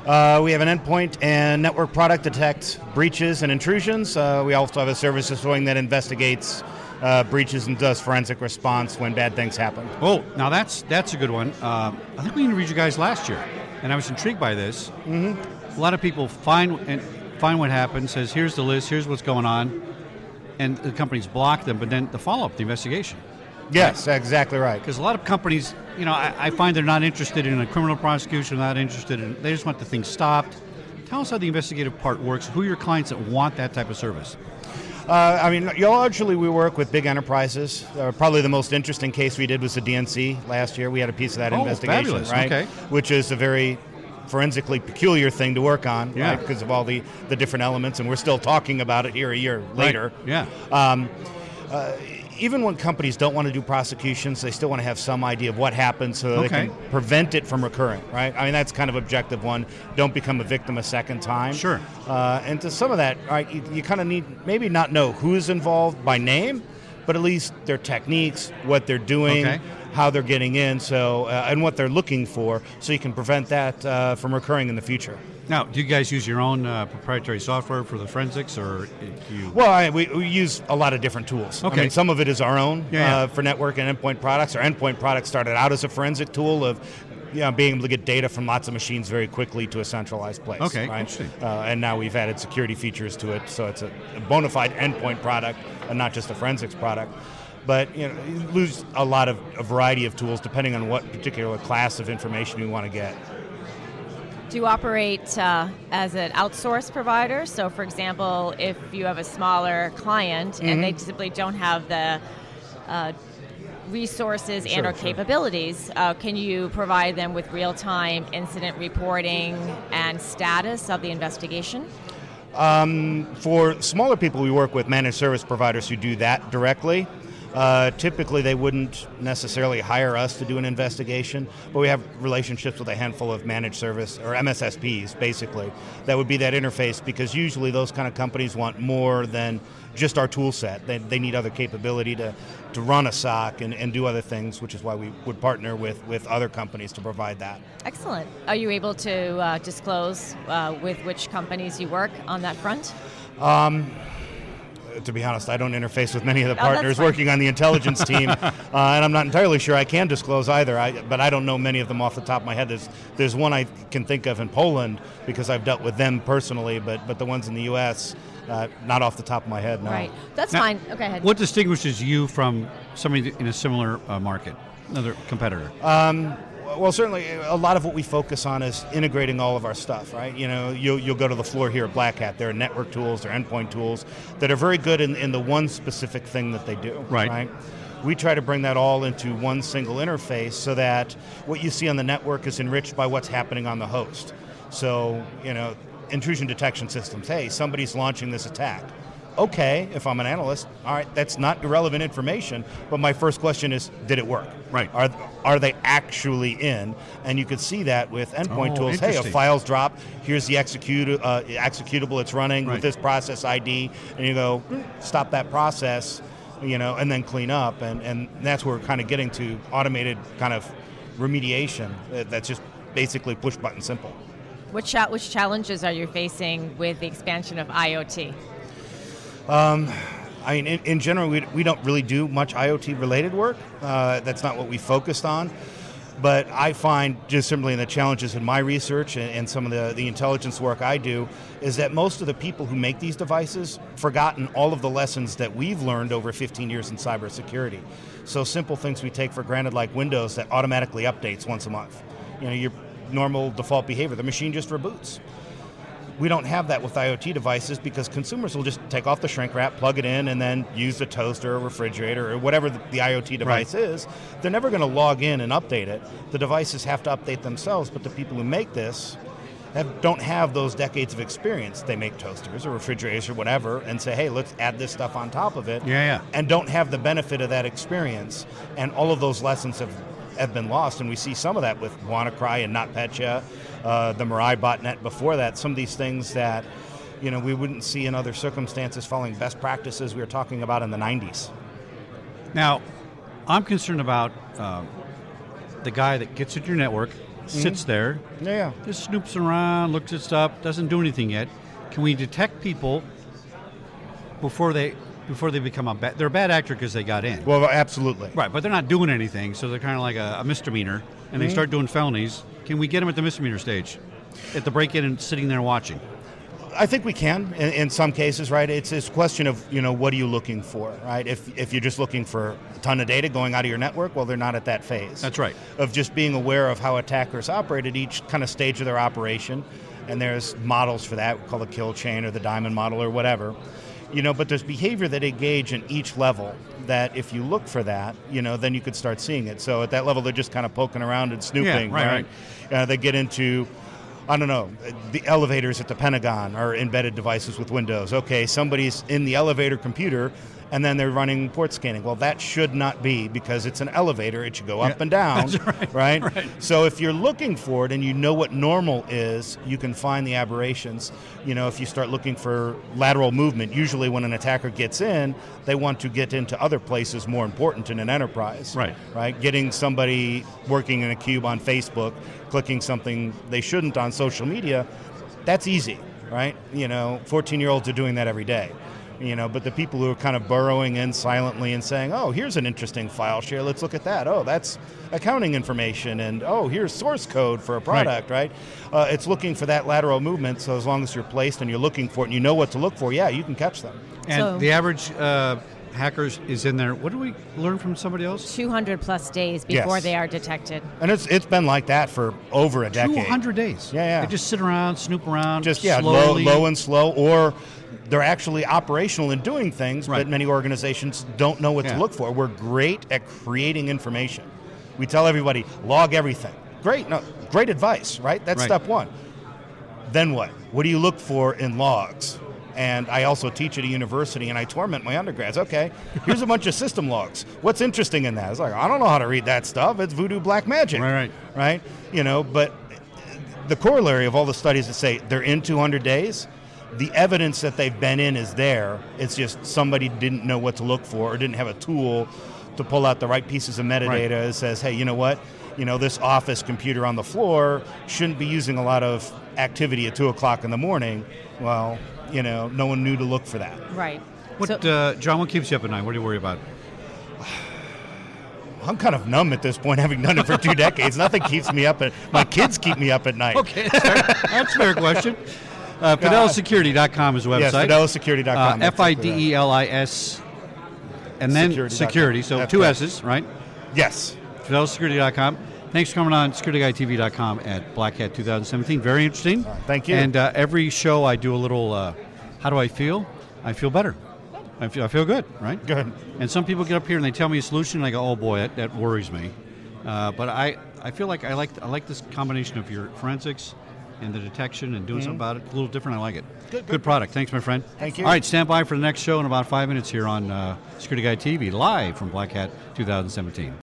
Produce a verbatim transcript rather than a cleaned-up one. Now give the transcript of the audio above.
Uh, we have an endpoint and network product that detects breaches and intrusions. Uh, we also have a service deploying that investigates uh, breaches and does forensic response when bad things happen. Oh, now that's that's a good one. Uh, I think we interviewed you guys last year, and I was intrigued by this. Mm-hmm. A lot of people find and find what happened, says here's the list, here's what's going on, and the companies block them. But then the follow-up, the investigation. Yes, exactly right. Because a lot of companies, you know, I, I find they're not interested in a criminal prosecution, not interested in, they just want the thing stopped. Tell us how the investigative part works, who are your clients that want that type of service? Uh, I mean, largely we work with big enterprises. Uh, probably the most interesting case we did was the D N C last year. We had a piece of that oh, investigation, fabulous. right? Okay. Which is a very forensically peculiar thing to work on, yeah. right? Because of all the, the different elements, and we're still talking about it here a year later. Right. Yeah. Um, uh, even when companies don't want to do prosecutions, they still want to have some idea of what happened so okay. they can prevent it from recurring, right? I mean, that's kind of objective one. Don't become a victim a second time. Sure. Uh, and to some of that, right, you, you kind of need maybe not know who's involved by name, but at least their techniques, what they're doing, okay. how they're getting in, so uh, and what they're looking for, so you can prevent that uh, from recurring in the future. Now, do you guys use your own uh, proprietary software for the forensics, or do you? Well, I, we, we use a lot of different tools. Okay. I mean, some of it is our own yeah, yeah. Uh, for network and endpoint products. Our endpoint products started out as a forensic tool of you know, being able to get data from lots of machines very quickly to a centralized place. Okay, right? interesting. Uh, and now we've added security features to it, so it's a, a bona fide endpoint product and not just a forensics product. But you know, you lose a lot of a variety of tools depending on what particular class of information you want to get. Do you operate uh, as an outsourced provider? So, for example, if you have a smaller client mm-hmm. and they simply don't have the uh, resources sure, and or sure. capabilities, uh, can you provide them with real-time incident reporting and status of the investigation? Um, for smaller people, we work with managed service providers who do that directly. Uh, typically, they wouldn't necessarily hire us to do an investigation, but we have relationships with a handful of managed service, or M S S Ps, basically, that would be that interface, because usually those kind of companies want more than just our tool set. They, they need other capability to, to run a S O C and, and do other things, which is why we would partner with, with other companies to provide that. Excellent. Are you able to uh, disclose uh, with which companies you work on that front? Um, To be honest, I don't interface with many of the Oh, partners working on the intelligence team, uh, and I'm not entirely sure I can disclose either, I, but I don't know many of them off the top of my head. There's there's one I can think of in Poland, because I've dealt with them personally, but, but the ones in the U S, uh, not off the top of my head, no. Right. That's now, fine. Okay, ahead. What distinguishes you from somebody in a similar uh, market, another competitor? Um, Well, certainly, a lot of what we focus on is integrating all of our stuff, right? You know, you'll, you'll go to the floor here at Black Hat. There are network tools, there are endpoint tools that are very good in, in the one specific thing that they do, right. right? We try to bring that all into one single interface so that what you see on the network is enriched by what's happening on the host. So, you know, intrusion detection systems, hey, somebody's launching this attack. Okay, if I'm an analyst, all right, that's not irrelevant information, but my first question is, did it work? Right. Are are they actually in? And you could see that with endpoint oh, tools. Hey, a interesting. file's dropped, here's the execute, uh, executable it's running right. with this process I D, and you go, stop that process, you know, and then clean up, and, and that's where we're kind of getting to automated kind of remediation that's just basically push button simple. What cha- which challenges are you facing with the expansion of IoT? Um, I mean, in, in general, we, we don't really do much IoT-related work. Uh, that's not what we focused on. But I find, just simply in the challenges in my research and, and some of the, the intelligence work I do, is that most of the people who make these devices forgotten all of the lessons that we've learned over fifteen years in cybersecurity. So simple things we take for granted, like Windows that automatically updates once a month. You know, your normal default behavior, the machine just reboots. We don't have that with IoT devices, because consumers will just take off the shrink wrap, plug it in, and then use the toaster or refrigerator or whatever the, the IoT device right. is. They're never going to log in and update it. The devices have to update themselves, but the people who make this have, don't have those decades of experience. They make toasters or refrigerators or whatever and say, hey, let's add this stuff on top of it, yeah, yeah. and don't have the benefit of that experience. And all of those lessons have, have been lost, and we see some of that with WannaCry and NotPetya. Uh, the Mirai botnet before that, some of these things that, you know, we wouldn't see in other circumstances following best practices we were talking about in the nineties. Now, I'm concerned about uh, the guy that gets at your network, sits there, Yeah, yeah. just snoops around, looks at stuff, doesn't do anything yet. Can we detect people before they before they become a bad? They're a bad actor because they got in, Well, absolutely. right? But they're not doing anything, so they're kind of like a, a misdemeanor, and they start doing felonies. Can we get them at the misdemeanor stage, at the break-in and sitting there watching? I think we can in, in some cases, right? It's it's a question of, you know, what are you looking for, right? If if you're just looking for a ton of data going out of your network, well, they're not at that phase. That's right. Of just being aware of how attackers operate at each kind of stage of their operation, and there's models for that, called the kill chain or the diamond model or whatever. You know, but there's behavior that engage in each level that if you look for that, you know, then you could start seeing it. So at that level, they're just kind of poking around and snooping, Yeah, right, right? Uh, they get into, I don't know, the elevators at the Pentagon are embedded devices with Windows. Okay, somebody's in the elevator computer, and then they're running port scanning. Well, that should not be, because it's an elevator. It should go up Yeah, and down, that's right, right? right. So if you're looking for it and you know what normal is, you can find the aberrations. You know, if you start looking for lateral movement, usually when an attacker gets in, they want to get into other places more important in an enterprise. Right. Right? Getting somebody working in a cube on Facebook, clicking something they shouldn't on social media, that's easy, right? You know, fourteen-year-olds are doing that every day. You know, but the people who are kind of burrowing in silently and saying, oh, here's an interesting file share, let's look at that. Oh, that's accounting information, and oh, here's source code for a product, right? right? Uh, it's looking for that lateral movement, so as long as you're placed and you're looking for it and you know what to look for, yeah, you can catch them. And So- the average uh, hackers is in there. What do we learn from somebody else? two hundred plus days before Yes. they are detected. And it's it's been like that for over a decade. two hundred days. Yeah, yeah. They just sit around, snoop around, Just, yeah, low, slowly. low and slow, or they're actually operational in doing things, Right. but many organizations don't know what Yeah. to look for. We're great at creating information. We tell everybody, log everything. Great, no, great advice, right? That's Right. step one. Then what? What do you look for in logs? And I also teach at a university, and I torment my undergrads. Okay, here's a bunch of system logs. What's interesting in that? It's like, I don't know how to read that stuff. It's voodoo black magic. Right, right. Right? You know, but the corollary of all the studies that say they're in two hundred days, the evidence that they've been in is there. It's just somebody didn't know what to look for or didn't have a tool to pull out the right pieces of metadata Right. that says, hey, you know what? You know, this office computer on the floor shouldn't be using a lot of activity at two o'clock in the morning. Well, you know, no one knew to look for that. Right. What, So- uh, John, what keeps you up at night? What do you worry about? I'm kind of numb at this point, having done it for two decades. Nothing keeps me up at, my kids keep me up at night. Okay, that's fair, that's a fair question. Uh, Fidelis Security dot com is the website. Yes, Fidelis Security dot com. Uh, F I D E L I S, and then Security security, dot com. so That's two correct. S's, right? Yes. Fidelis Security dot com. Thanks for coming on Security Guy T V dot com at Black Hat twenty seventeen. Very interesting. Thank you. And uh, every show I do a little, uh, how do I feel? I feel better. I feel, I feel good, right? Good. And some people get up here and they tell me a solution, and I go, oh boy, that, that worries me. Uh, but I, I feel like I like I like this combination of your forensics and the detection and doing something about it. A little different. I like it. Mm-hmm. Good, good. product. Thanks, my friend. Thank you. All right, stand by for the next show in about five minutes here on uh, Security Guy T V, live from Black Hat twenty seventeen.